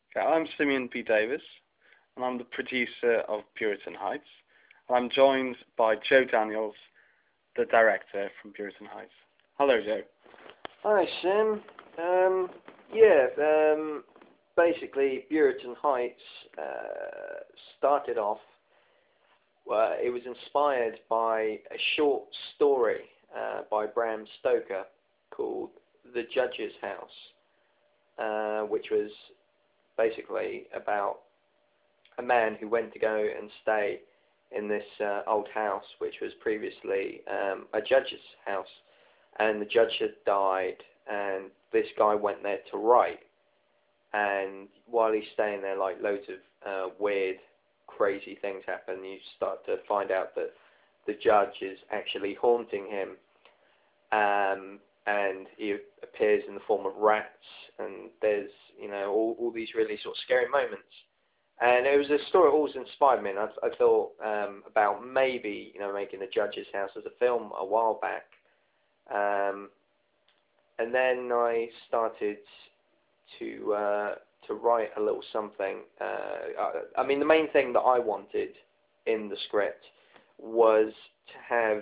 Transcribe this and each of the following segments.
Okay, I'm Simeon P. Davis, and I'm the producer of Puritan Heights. And I'm joined by Joe Daniels, the director from Puritan Heights. Hello, Joe. Hi, Sim. Yeah, basically, Puritan Heights started off. It was inspired by a short story by Bram Stoker called The Judge's House, which was basically about a man who went to go and stay in this old house, which was previously a judge's house, and the judge had died, and this guy went there to write. And while he's staying there, like loads of weird, crazy things happen. You start to find out that the judge is actually haunting him, and he appears in the form of rats. And there's all these really sort of scary moments. And it was a story that always inspired me. And I thought about maybe making The Judge's House as a film a while back. And then I started to write a little something. I mean, the main thing that I wanted in the script was to have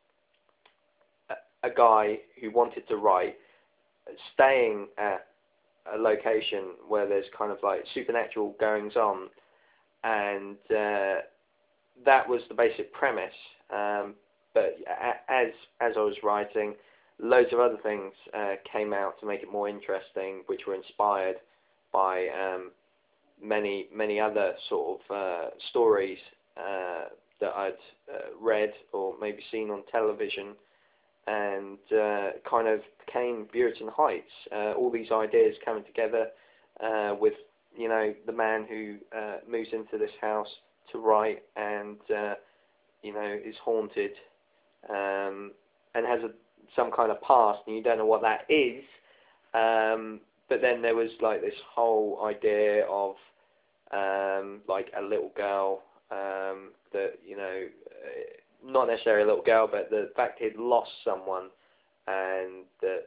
a guy who wanted to write staying at a location where there's kind of like supernatural goings on, and that was the basic premise. But as I was writing, loads of other things came out to make it more interesting, which were inspired by many other sort of stories that I'd read or maybe seen on television, and kind of became Puritan Heights. All these ideas coming together with the man who moves into this house to write, and is haunted, and has some kind of past, and you don't know what that is. But then there was like this whole idea of like a little girl that not necessarily a little girl, but the fact he'd lost someone, and that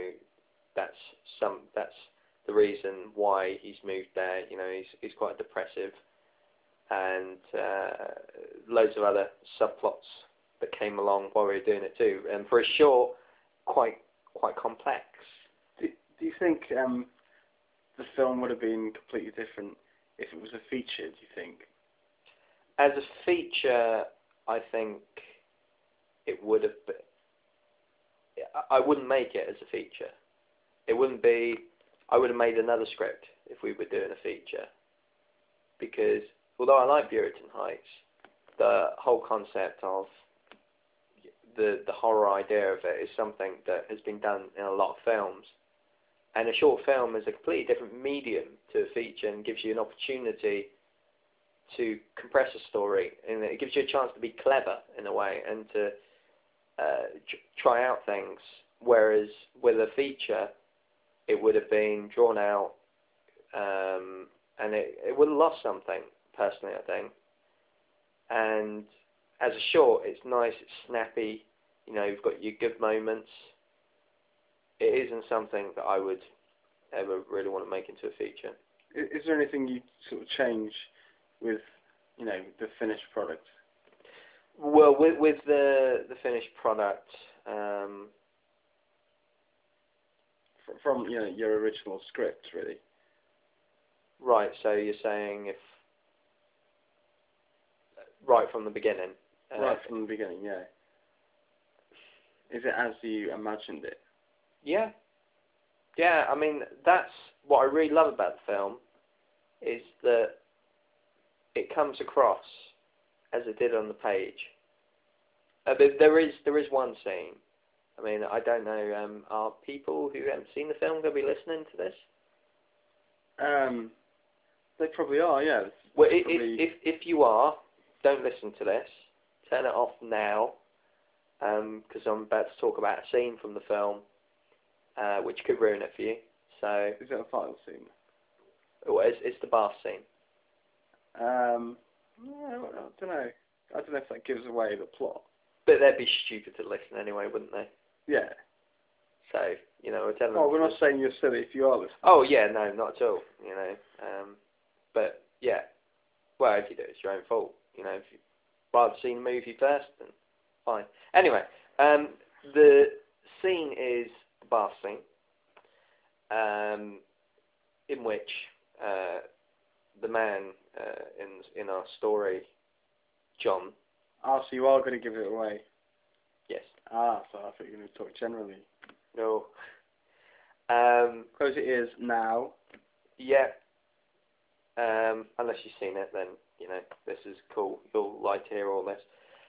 that's the reason why he's moved there. He's quite depressive, and loads of other subplots that came along while we were doing it too. And for a short, quite complex. Do you think the film would have been completely different if it was a feature? Do you think? As a feature, I think it would have been. I wouldn't make it as a feature. It wouldn't be. I would have made another script if we were doing a feature. Because although I like Puritan Heights, the whole concept of the horror idea of it is something that has been done in a lot of films. And a short film is a completely different medium to a feature, and gives you an opportunity to compress a story, and it gives you a chance to be clever in a way, and to try out things. Whereas with a feature, it would have been drawn out, and it would have lost something, personally, I think. And as a short, it's nice, it's snappy, you've got your good moments. It isn't something that I would ever really want to make into a feature. Is there anything you sort of change with, the finished product? Well, with the finished product, from your original script, really. Right. So you're saying if right from the beginning. Right from the beginning, yeah. Is it as you imagined it? Yeah. Yeah. I mean, that's what I really love about the film, is that it comes across as it did on the page. But there is one scene. I mean, I don't know. Are people who haven't seen the film going to be listening to this? They probably are. Yeah. Well, if you are, don't listen to this. Turn it off now, because I'm about to talk about a scene from the film, which could ruin it for you. So. Is it a final scene? Well, it's the bath scene. I don't know. I don't know if that gives away the plot. But they'd be stupid to listen anyway, wouldn't they? Yeah. So we're telling Oh, them. we're not saying you're silly if you are listening. Oh yeah, no, not at all. But yeah, well, if you do, it's your own fault. If you'd rather see the movie first, then fine. Anyway, the scene is the bath scene, in which the man in our story, John. Ah, so you are going to give it away? Yes. Ah, so I thought you were going to talk generally. No. Close your ears now. Yeah. Unless you've seen it, then this is cool. You'll like to hear all this.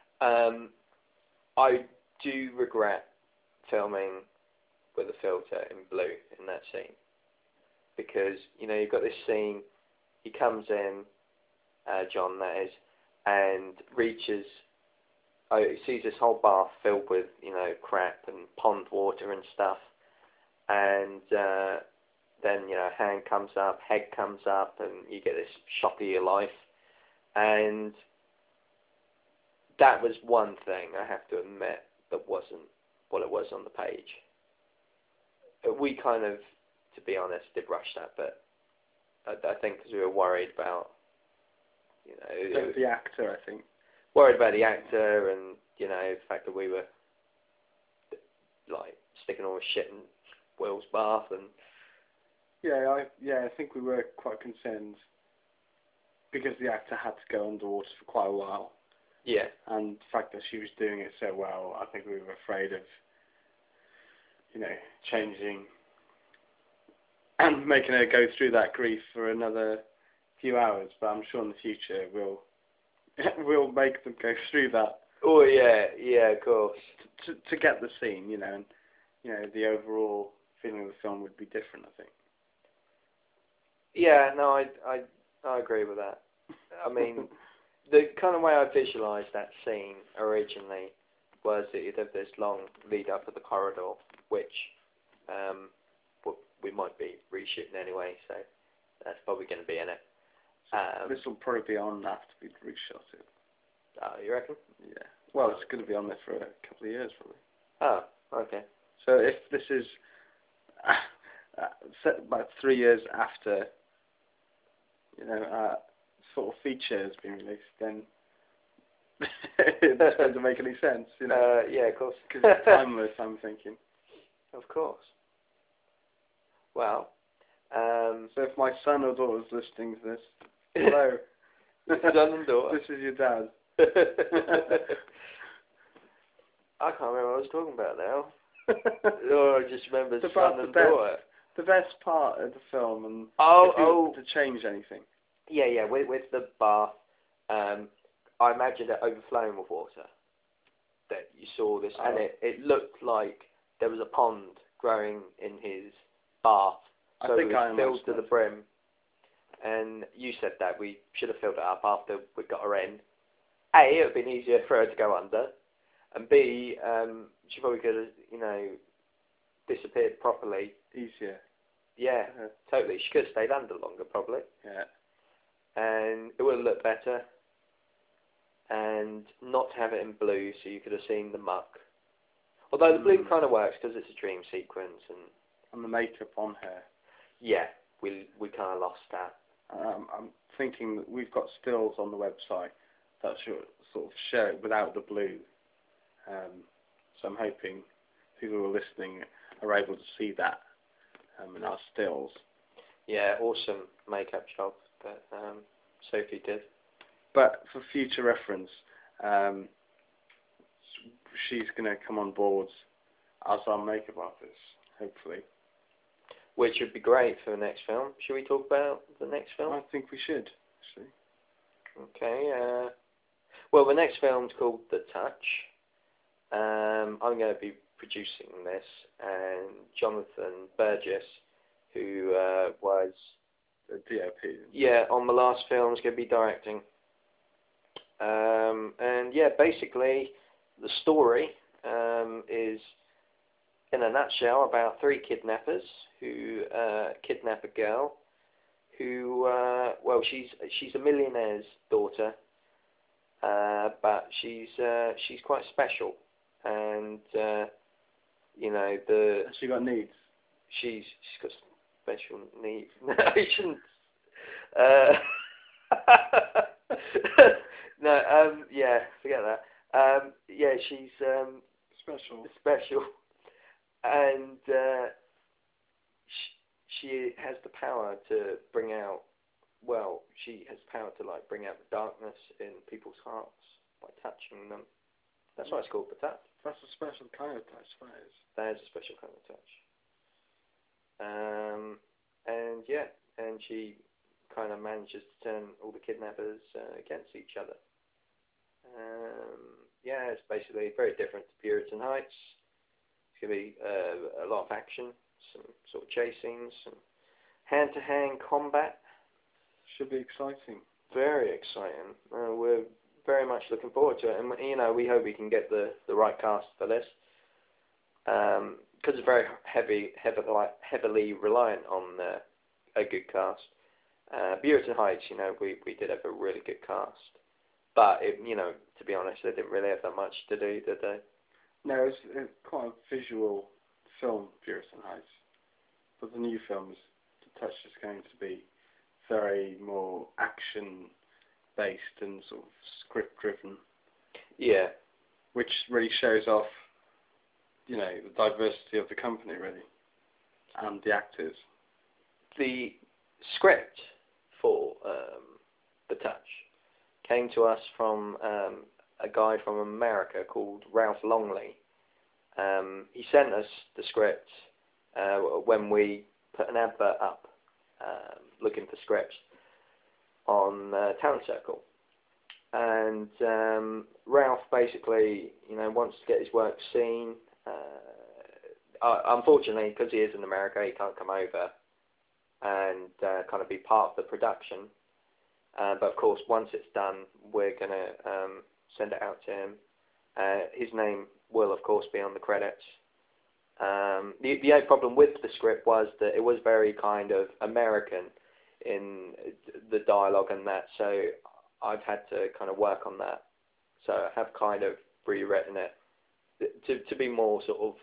I do regret filming with a filter in blue in that scene, because you've got this scene. He comes in, John that is, and reaches. He sees this whole bath filled with crap and pond water and stuff, and then hand comes up, head comes up, and you get this shock of your life. And that was one thing I have to admit that wasn't what it was on the page. We kind of, to be honest, did rush that bit. I think because we were worried about, The actor, I think. Worried about the actor, and the fact that we were like sticking all the shit in Will's bath, and I think we were quite concerned because the actor had to go underwater for quite a while. Yeah. And the fact that she was doing it so well, I think we were afraid of, changing and making her go through that grief for another few hours. But I'm sure in the future we'll make them go through that. Oh yeah, of course. To get the scene, and the overall feeling of the film would be different, I think. Yeah, no, I agree with that. I mean, the kind of way I visualised that scene originally was that you'd have this long lead up to the corridor, which we might be reshooting anyway, so that's probably going to be in it. This will probably be on after we've reshot it. Oh, you reckon? Yeah. Well, it's going to be on there for a couple of years, probably. Oh, okay. So if this is set about 3 years after, sort of feature has been released, then it doesn't make any sense, Yeah, of course. Because it's timeless, I'm thinking. Of course. Well, so if my son or daughter's listening to this, hello. Son and daughter. This is your dad. I can't remember what I was talking about now. I just remember son and daughter. The best part of the film, and to change anything. Yeah. With the bath, I imagined it overflowing with water. That you saw this, and it looked like there was a pond growing in his bath, so it was filled to the brim. And you said that we should have filled it up after we got her in. A, it would have been easier for her to go under, and B, she probably could have, disappeared properly. Easier. Yeah, totally. She could have stayed under longer, probably. Yeah. And it would have looked better. And not to have it in blue, so you could have seen the muck. Although the blue kind of works because it's a dream sequence and the makeup on her. Yeah, we kind of lost that. I'm thinking that we've got stills on the website that should sort of show it without the blue. So I'm hoping people who are listening are able to see that in our stills. Yeah, awesome makeup job that Sophie did. But for future reference, she's going to come on board as our makeup artist, hopefully. Which would be great for the next film. Should we talk about the next film? I think we should, actually. Okay. Well, the next film's called The Touch. I'm going to be producing this, and Jonathan Burgess, who was the DOP. Yeah, on the last film, is going to be directing. And yeah, basically, the story is, in a nutshell, about 3 kidnappers who kidnap a girl who, she's a millionaire's daughter, but she's quite special, and Has she got needs? she's got special needs. No, I shouldn't. Uh, no, yeah, forget that. Yeah, she's special, and she has the power to bring out. Well, she has power to like bring out the darkness in people's hearts by touching them. That's why it's called the touch. That's a special kind of touch, that is. That is a special kind of touch. And yeah, and she kind of manages to turn all the kidnappers against each other. Yeah, it's basically very different to Puritan Heights. It's going to be a lot of action, some sort of chase scenes, some hand-to-hand combat. Should be exciting. Very exciting. We're very much looking forward to it, and you know, we hope we can get the right cast for this, because it's very heavily reliant on a good cast. Puritan Heights, you know, we did have a really good cast, but you know, to be honest, they didn't really have that much to do, did they? No, it's quite a visual film, Puritan Heights, but the new films, The Touch, is going to be very more action-based and sort of script-driven. Yeah. Which really shows off, you know, the diversity of the company, really, and the actors. The script for The Touch came to us from a guy from America called Ralph Longley. He sent us the script when we put an advert up looking for scripts on Talent Circle. And Ralph basically, you know, wants to get his work seen. Unfortunately, because he is in America, he can't come over and kind of be part of the production. But of course, once it's done, we're going to send it out to him. His name will, of course, be on the credits. The only problem with the script was that it was very kind of American in the dialogue and that, so I've had to kind of work on that. So I have kind of rewritten it to be more sort of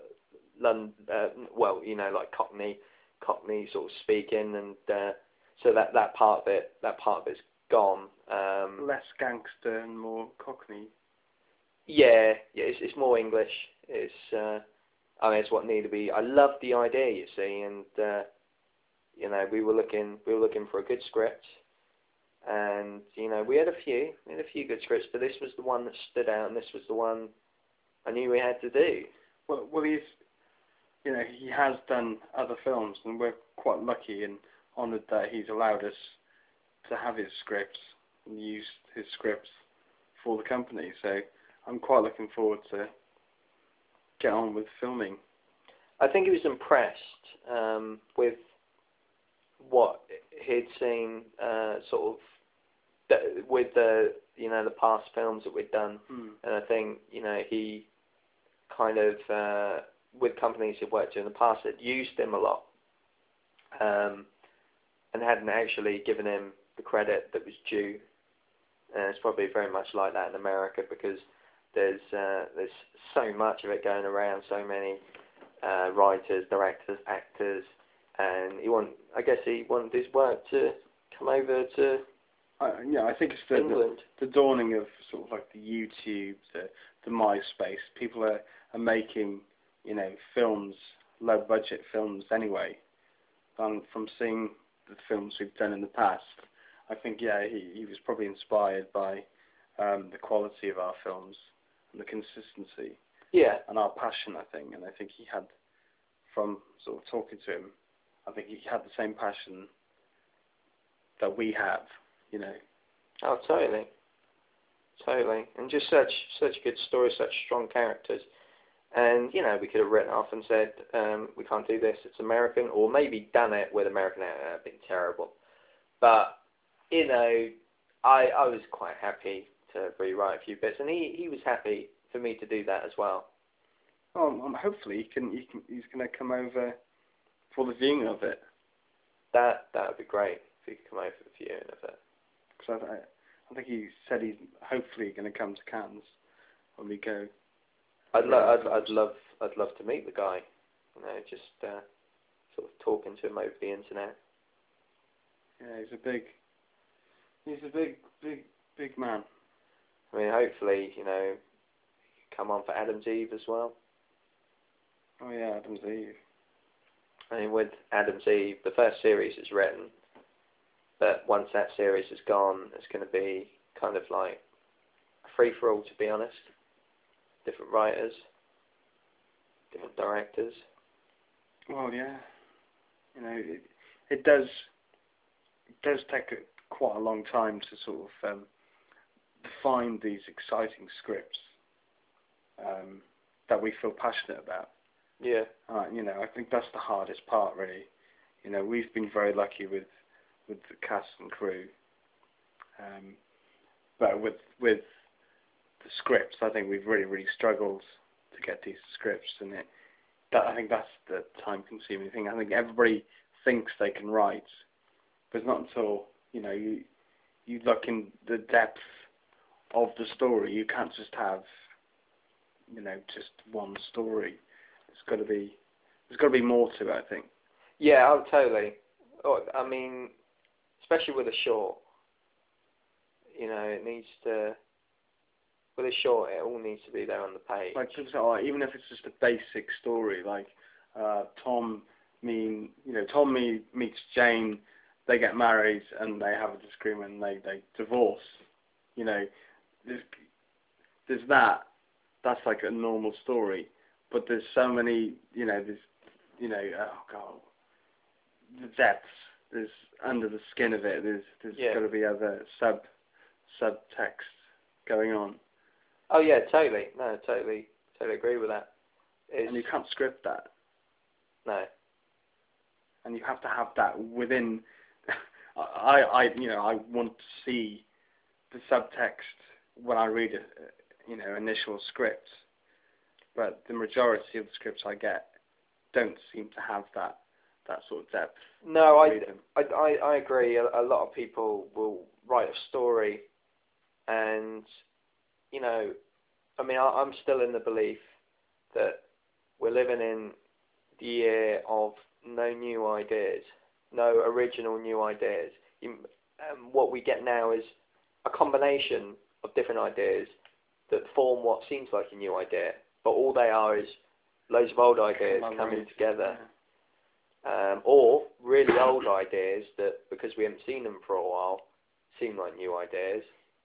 well, you know, like Cockney sort of speaking, and so that part of it's gone. Less gangster and more Cockney. Yeah, it's more English. It's I mean, it's what needed to be. I love the idea, you see, and you know, we were looking for a good script, and you know, we had a few good scripts, but this was the one that stood out, and this was the one I knew we had to do. Well, he's, you know, he has done other films, and we're quite lucky and honoured that he's allowed us to have his scripts and use his scripts for the company. So I'm quite looking forward to get on with filming. I think he was impressed with what he'd seen, sort of with the, you know, the past films that we'd done, and I think, you know, he kind of with companies he'd worked with in the past that used him a lot, and hadn't actually given him the credit that was due. And it's probably very much like that in America, because there's so much of it going around, so many writers, directors, actors, and I guess he wanted his work to come over to yeah, I think it's England. The dawning of sort of like the YouTube, the MySpace. People are making, you know, films, low budget films anyway. And from seeing the films we've done in the past, I think, yeah, he was probably inspired by the quality of our films and the consistency. Yeah. And our passion, I think. And I think he had, from sort of talking to him, I think he had the same passion that we have, you know. Oh, totally. Totally. And just such good stories, such strong characters. And, you know, we could have written off and said, we can't do this, it's American, or maybe done it with American accent, it would have been terrible. But, you know, I was quite happy to rewrite a few bits, and he was happy for me to do that as well. Hopefully he's going to come over for the viewing of it. That would be great if he could come over for the viewing of it. Because I think he said he's hopefully going to come to Cannes when we go. I'd love to meet the guy. You know, just sort of talking to him over the internet. Yeah, he's a big man. I mean, hopefully, come on for Adam's Eve as well. Oh yeah, Adam's Eve. I mean, with Adam's Eve, the first series is written, but once that series is gone, it's going to be kind of like a free-for-all, to be honest. Different writers, different directors. Well, yeah. It does take quite a long time to sort of define these exciting scripts that we feel passionate about. Yeah. I think that's the hardest part, really. We've been very lucky with the cast and crew, but with the scripts, I think we've really struggled to get these scripts, and I think that's the time-consuming thing. I think everybody thinks they can write, but it's not until you look in the depth of the story. You can't just have just one story. There's got to be more to it, I think. Yeah, oh, totally. Oh, I mean, especially with a short, it needs to. With a short, it all needs to be there on the page. Like, even if it's just a basic story, like Tom meets Jane, they get married, and they have a disagreement, and they divorce. There's that. That's like a normal story, but there's so many. Oh god, the depths. There's under the skin of it. There's got to be other subtext going on. Oh yeah, totally. No, totally agree with that. And you can't script that. No. And you have to have that within. I want to see the subtext when I read initial scripts, but the majority of the scripts I get don't seem to have that sort of depth. No, I agree. A lot of people will write a story, and I'm still in the belief that we're living in the year of no new ideas, no original new ideas. What we get now is a combination of different ideas that form what seems like a new idea, but all they are is loads of old ideas coming together. Or really old ideas that, because we haven't seen them for a while, seem like new ideas.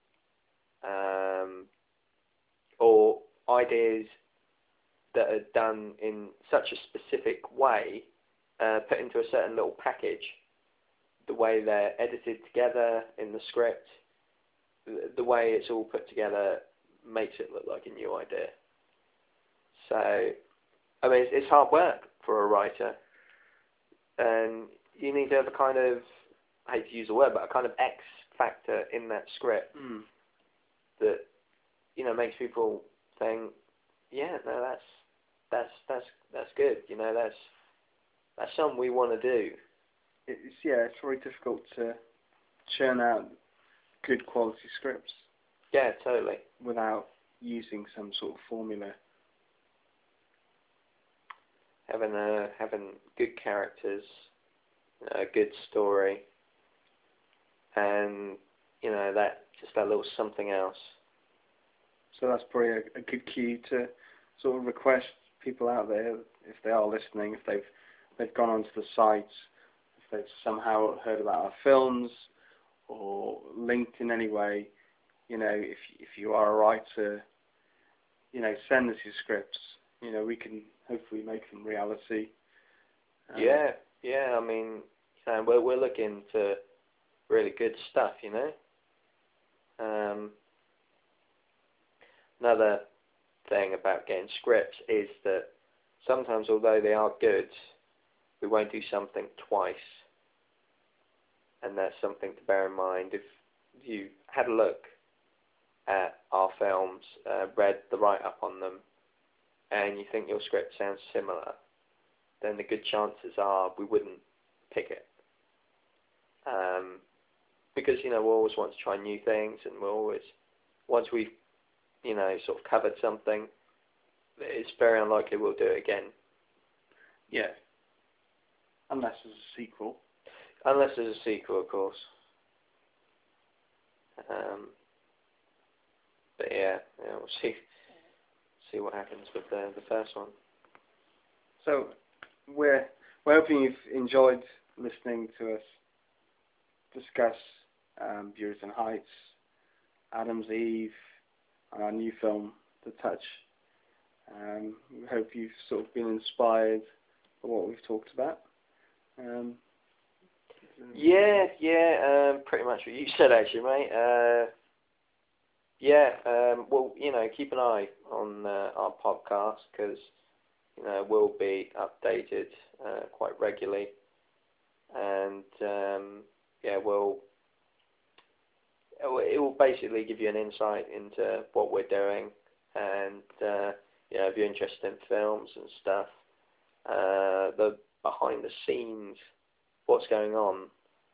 Or ideas that are done in such a specific way, put into a certain little package, the way they're edited together in the script, the way it's all put together makes it look like a new idea. So, it's hard work for a writer, and you need to have a kind of, I hate to use the word, but a kind of X factor in that script that makes people think, yeah, no, that's good. That's something we want to do. It's very difficult to churn out good quality scripts. Yeah, totally. Without using some sort of formula. Having good characters, a good story, and that little something else. So that's probably a good cue to sort of request people out there, if they are listening, if they've gone onto the sites, if they've somehow heard about our films or linked in any way, if you are a writer, send us your scripts. We can hopefully make them reality. Yeah. We're looking for really good stuff. Another thing about getting scripts is that sometimes, although they are good, we won't do something twice, and that's something to bear in mind. If you had a look at our films, read the write-up on them, and you think your script sounds similar, then the good chances are we wouldn't pick it. Because, we always want to try new things, and once we've, sort of covered something, it's very unlikely we'll do it again. Yeah. Unless there's a sequel. Unless there's a sequel, of course. But yeah, we'll see what happens with the first one. So we're hoping you've enjoyed listening to us discuss Puritan Heights, Adam's Eve, and our new film, The Touch. We hope you've sort of been inspired by what we've talked about. Pretty much what you said, actually, mate. Well, keep an eye on our podcast, because we'll be updated quite regularly, and it will basically give you an insight into what we're doing, and if you're interested in films and stuff, the behind the scenes, what's going on.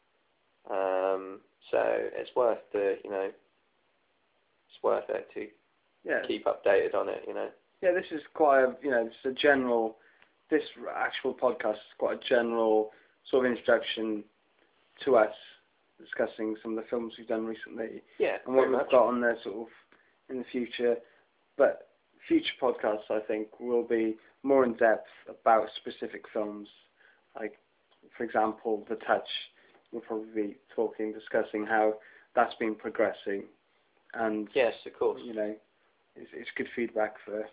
So it's worth it's worth it to keep updated on it. Yeah, this is quite this actual podcast is quite a general sort of introduction to us, discussing some of the films we've done recently. Yeah, and what we've got on there sort of in the future. But future podcasts, I think, will be more in depth about specific films. Like, for example, The Touch. We'll probably be discussing how that's been progressing. And yes, of course. It's good feedback for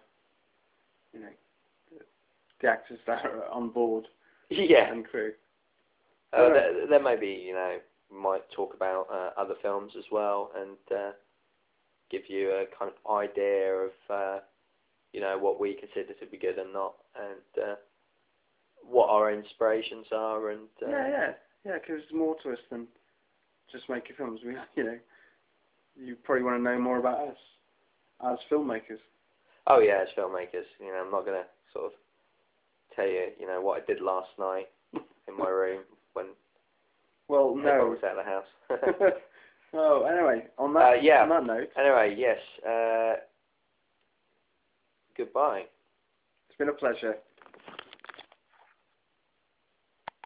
the actors that are on board. Yeah. And crew. There may be, might talk about other films as well, and give you a kind of idea of what we consider to be good and not, and what our inspirations are, and because there's more to us than just making films. We, you probably want to know more about us as filmmakers. Oh yeah, as filmmakers, I'm not gonna sort of tell you, what I did last night in my room when I was out of the house. Oh, anyway, on that note. Anyway, yes. Goodbye. It's been a pleasure.